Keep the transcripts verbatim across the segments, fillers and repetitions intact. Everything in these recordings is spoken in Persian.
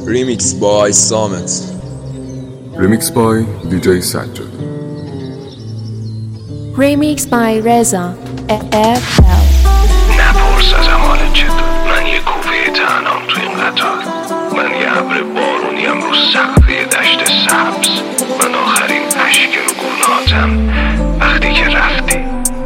Remix by Samet. Remix by دی جی سجاد. Remix by Reza اف ال. نپرس ازم حالت چطور، من یه کوفه تنهام تو این قطار، من یه ابر بارونیم رو سقف دشت سبز، من آخرین اشک رو گناهاتم وقتی که رفتی.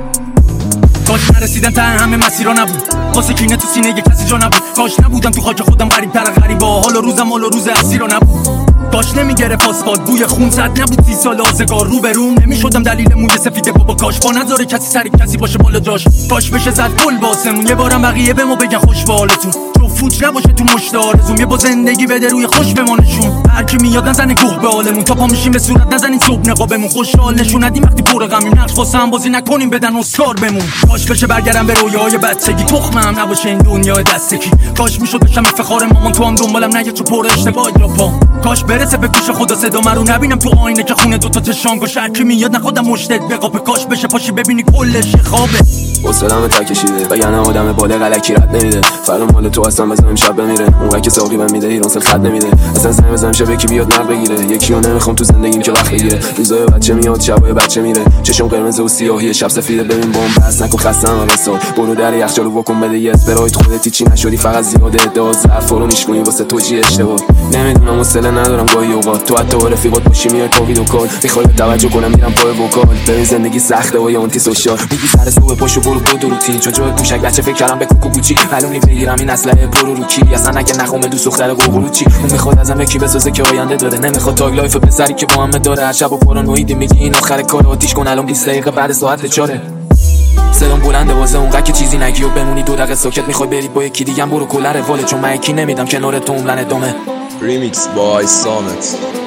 کاش نرسیدم ته همه مسیرها نبود، واسه کینه تو سینه یه کسی جا نبود. کاش نبودم تو خاک خودم غریب تر غریبا، حالا روزم حالا روز اسیرا نبود. کاش نمیگرفت آسفالت بوی خون، صد نبود سی سال آزگار رو به روم، نمیشدم دلیل موی سفید بابا. کاش با نذاره کسی سری کسی باشه بالا جاش، کاش بشه زد گل باسمون یه بارم بقیه به ما بگن خوش به حالتون، تو فوت نباشه تو مشت آرزوم، یه با زندگی بده روی خوش بمانشون. هر کی میاد نزنه گوه به حالمون، تا پا میشیم به صورت نزنین صبح نقابمون، خوشحال نشون ندیم وقتی پر غمیم، نقش واسه هم بازی نکنیم بدن اسکار بمون. کاش بشه برگردم به رویاهای بچگی، تخمم نباشه این دنیای دستکی، کاش میشد بشم افتخار مامان تو هم دنبالم نگه تو پر اشتباهی را پا، کاش برسه به گوش خدا صدا رو نبینم تو آینه که خونه دوتا چشام گوش. هر کی میاد نخودم مشتت بقاپه، کاش بشه پاشی ببینی کلش خوابه. حوصله‌مو تا کشیده وگرنه آدم بالغ الکی رد نمیده، فردا مال تو اصلا بزنم شب بمیره، اون که ساقی بهم میده ایران سل خط نمیده، اصلا زنگ بزنم شب یکی بیاد نقد بگیره، یکی رو نمیخوام تو زندگیم که وقت بگیره، روزای بچه میاد شبای بچه میره، چشم قرمز و سیاهی شب سفیده، ببین بمب بس نکن خستم واسه برو در یخچالو بکن بده یه اسپرایت، خودت چی نشدی فقط زیاده ادعا ظرف رو میشکنی واسه تو چی اشتباه، نمیدونم حوصله ندارم گاهی اوقات تو حتی رفیقات باشی میای پا ویدیو کال، میخوای توجه کنم میرم پای وکال، ببین زندگی سخته و یا آنتی سوشال، میگی سر صبح پاشو برو بود روتین، چون جای کوچک بچه فکر کردم به کوکو بوچی، معلوم نیست بگیرم این اسلحه برو رو کی، اصلا اگه نخوام دوست دختر قوقلو چی، اون میخواد ازم یکی بسازه که آینده داره، نمیخواد تاگ لایف پسری که با هم داره، هر شب و پارانویدی میگی این آخر کار، آتیش کن الان بیست دقیقه بعد ساعت چاره، صدام بلنده واسه اونقدر که چیزی نگی و بمونی دو دقیقه ساکت، میخوای بری با یکی دیگه برو کلر واله، چون من یکی نمیدم کنار تو عمرن ادامه. Remix by Samet.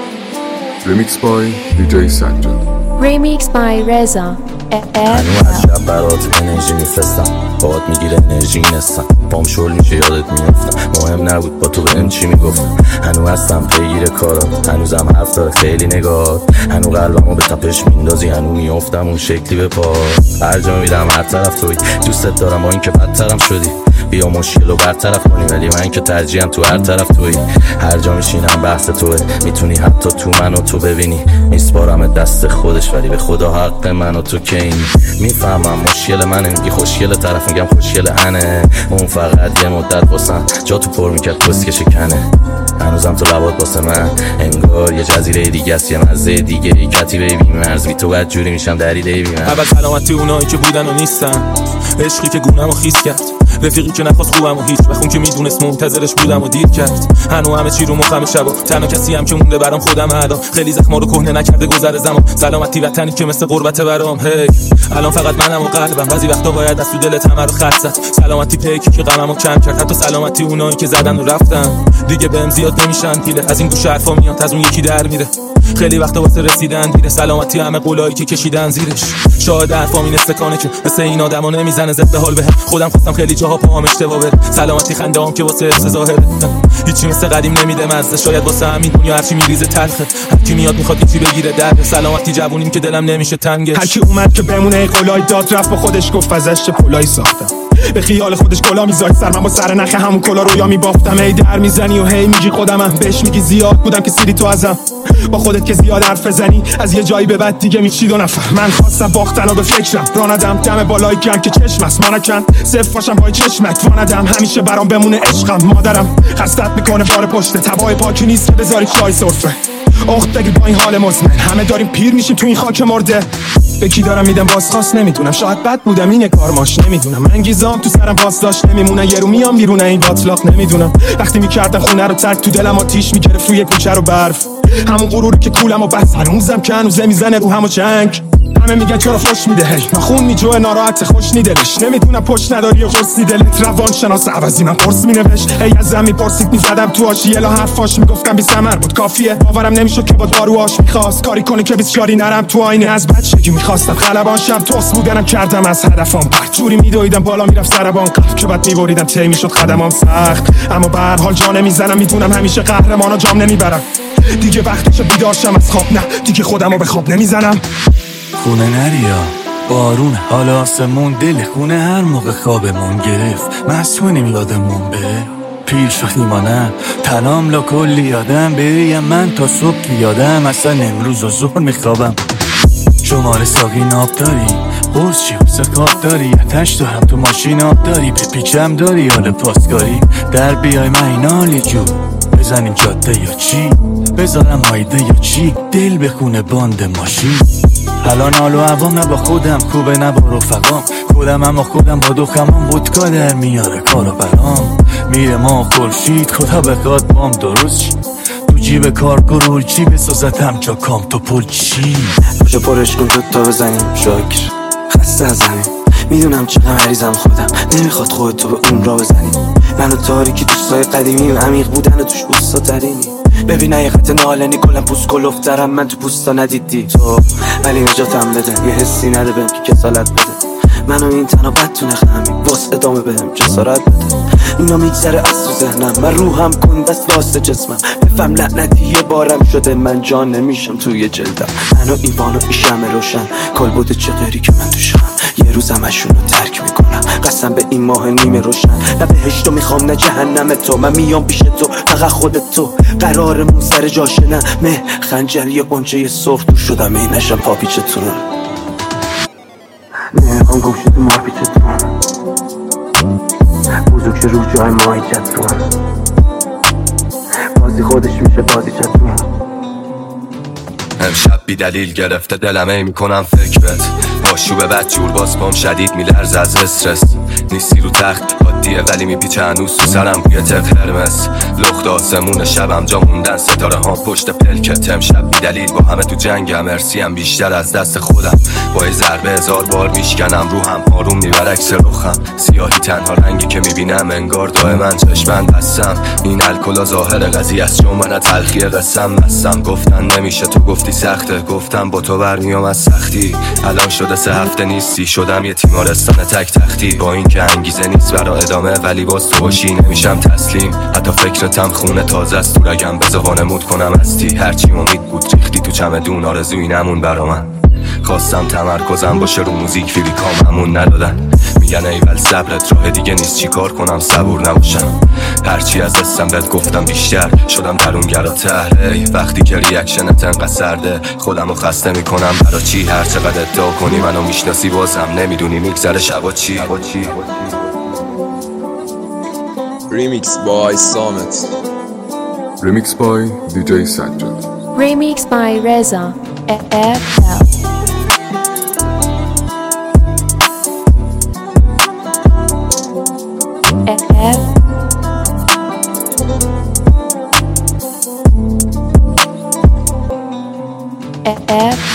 Remix by دی جی سجاد. Remix by Reza اف ال. هنو از شب برات انرژی میفرستم، باهات میگیره انرژی نستم، پام شل میشه یادت میافتم، مهم نبود با تو بهم چی میگفتم، هنو هستم پیگیر کارات، هنوزم حرف داره خیلی نگاه، هنو قلبمو به تپش میندازی، هنو میافتم اون شکلی به پا، هر جا میدم هر طرف توی، دوستت دارم با این که بدترم شدی، بیا مشکل رو برطرف کنی، ولی من که ترجیحم تو هر طرف توی، هر جا میشینم بحث توه، میتونی حتی تو منو تو ببینی، میسپارم دست خودش ولی به خدا حق منو تو که این، میفهمم مشکل منه، میگی خوشگل طرف میگم خوشگل انه، اون فقط یه مدت واسم جا تو پر میکرد پس که شکنه، هنوزم تو لبات واسه من انگار یه جزیره دیگه است، یه مزه دیگه ای کتیبه بی مرز، بی تو بعد جوری میشم دریده بی من. اول سلامتی اونایی که بودن و نیستن، عشقی که گونم و خیس کرد، رفیقی که نخواست خوبم و هیچ بخون که میدونست منتظرش بودم و دید کرد، هنو همه چی رو مخم شبا، تنها کسی هم که مونده برام خودم الان، خیلی زخما رو کهنه نکرده گذر زمان، سلامتی وطنی که مثل غربت برام، هی الان فقط منم و قلبم، بعضی وقتا باید از تو دلت همه رو خط زد، سلامتی پیکی که غممو کم کرد، حتی سلامتی اونایی که زدن و رفتن دیگه بهم زیاد نمیشن پیله، از این گوشه حرفا میاد از اون یکی در میره، خیلی وقتا واسه رسیدن دیره، سلامتی همه قولایی که کشیدن زیرش، شاید حرفام این استکانه که مثل این آدما نمیزنه زد حال بهم، خودم خواستم خیلی جاها پاهم اشتباه بره، سلامتی خندهام که واسه حفظ ظاهره، هیچی مثل قدیم نمیده مزه، شاید واسه همین دنیا هرچی میریزه تلخه، هر کی میاد میخواد یکی بگیره در، سلامتی جوونیم که دلم نمیشه تنگش، هر کی اومد که بمونه قولای داد رفت با خودش گفت ازش چه پولای ساختم، به خیال خودش کلا میذاشت سر من با سر نخ همون کلا رویا میبافتم، هی در میزنی و هی میگی خودمم، بهش میگی زیاد بودم که سیری تو ازم، با خودت که زیاد حرف بزنی از یه جایی به بعد دیگه میچید و نفهم، من خواستم باختن و به فکرم راندم، دم بالای گرم که چشم است مانکن صف باشم پای چشمت واندم، همیشه برام بمونه عشقم، مادرم خستت میکنه بار پشت تبای پاکی نیست که بذاری چای سرفه، اخت بگیر با این حال مزمن، همه داریم پیر میشیم تو این خاک مرده، به کی دارم میدم بازخواست نمیدونم، شاید بد بودم اینه کارماش نمیدونم، انگیزام تو سرم باز داشت نمیمونه، یه رو میام بیرون این باطلاق نمیدونم، وقتی میکردم خونه رو ترک تو دلم آتیش میگرفت روی کوچه رو برف، همون غروری که کولم و بس هنوزم که هنوزه میزنه رو همو چنگ، همه میگن چرا فوش میده هی نخون میجوه ناراحت خوش نیدلش، نمیدونم پشت نداری و قرص نیدلت، روان شناس عوضی من قرص مینوشت، هی از زمین پرسید میزدم تو آشی الا حرفاش میگفتم بی ثمر بود کافیه، باورم نمیشد که با داروهاش میخواست کاری کنه که بسیاری نرم تو آینه، از بچگی میخواستم خلبان شم، توس بودنم کردم از هدفم پرت، جوری میدویدم بالا میرفت سربان قف که بعد میبریدم تی میشد قدمام سخت، اما به هر حال جا نمیزنم، میدونم همیشه قهرمانا جام نمیبرم، دیگه وقتش بیدار شم از خواب، نه دیگه خودمو به خواب نمیزنم، خونه نریا بارون حالا آسمون دل خونه هر موقع خوابمون گرفت، مسئولیم یادمون بره، پیر شدیم و نه تنام لا کلی یادم بریم من تا صبح یادم اصلا امروز و زور میخوابم. شماره ساقی ناب داری قرص چی واسه کاب داری اتش دارم تو ماشین آب داری به پیچم داری حال پاسکاری در بیای من اینال یه جور بزنیم جاده یا چی بذارم مایده یا چی دل بخونه باند ماشین. الان حال و عوام نه با خودم خوبه نه با رفقام خودم اما خودم با دخمام ودکا در میاره کارو برام میره ما خورشید خدا بخواد بام درست چی تو جیب کار گرول چی بسازت همچا کام تو پل چی پاشو پرش کن دوتا بزنیم شاکر خسته از همین میدونم چقدر مریضم خودم نمیخواد خودتو به اون را بزنی منو تاریکی دوستای قدیمیم عمیق بودن و توش بوستا ترینی ببین حقیقت نالنی کلم پوست کلوف دارم من تو پوستا ندیدی تو ولی نجاتم بده یه حسی نده بهم که کسالت بده منو این تنها بد تو نخمی باس ادامه بهم جسارت بده اینا میگذره از تو ذهنم من روحم کن دست واسه جسمم بفهم لعنتی یه بارم شده من جان نمیشم توی جلدم منو این بانو این شمع روشن کل بوده چه غیری که من توشم یه روزم اشونو ترک میکنم قسم به این ماه نیمه روشن نه بهشتو میخوام نه جهنم تو من میام پیش تو فقط خودت تو قرارمون سر جاشه نه مه خنجر یه قنچه سرخ تو شدم این نشم پاپیچتون نمیخوام گوشی تو مارپیچتون بزرگ شه رو جای ماهی چتون بازی خودش میشه بازی چتون امشب بی دلیل گرفته دلم ای میکنم فکر بت آشوب بد جور باز پام شدید میلرز از استرس نیستی رو تخت عادیه ولی میپیچه هنوز تو سرم بوی تق قرمز لخت آسمون شبم جا موندن ستاره ها پشت پلکت امشب بی دلیل با همه تو جنگم ارسیم بیشتر از دست خودم با یه ضربه هزار بار میشکنم روحم آروم میبر عکس رخم سیاهی تنها رنگی که میبینم انگار دائما چشمن بستم این الکلا ظاهر قضیه است چون من تلخی قسم بستم گفتن نمیشه تو گفتی سخته گفتم با تو برمیام از سختی الان شده سه هفته نیستی شدم یه تیمارستان تک تختی با این که انگیزه نیست برا ادامه ولی باز تو باشی نمیشم تسلیم حتی فکرتم خونه تازه است تو رگم بذار وانمود کنم هستی هرچی امید بود ریختی تو چمدون آرزوی نمون برا من خواستم تمرکزم باشه رو موزیک فیلی کاممون ندادن میگن ایول صبرت راه دیگه نیست چی کار کنم صبور نباشم هرچی از دستم بهت گفتم بیشتر شدم درونگراتر ای وقتی که ریاکشنت انقدر سرده خودمو خسته میکنم برا چی هر چقدر ادعا کنی منو میشناسی بازم نمیدونی میگذره شبا چی Remix by Samet. Remix by دی جی سجاد. Remix by Reza اف ال. F F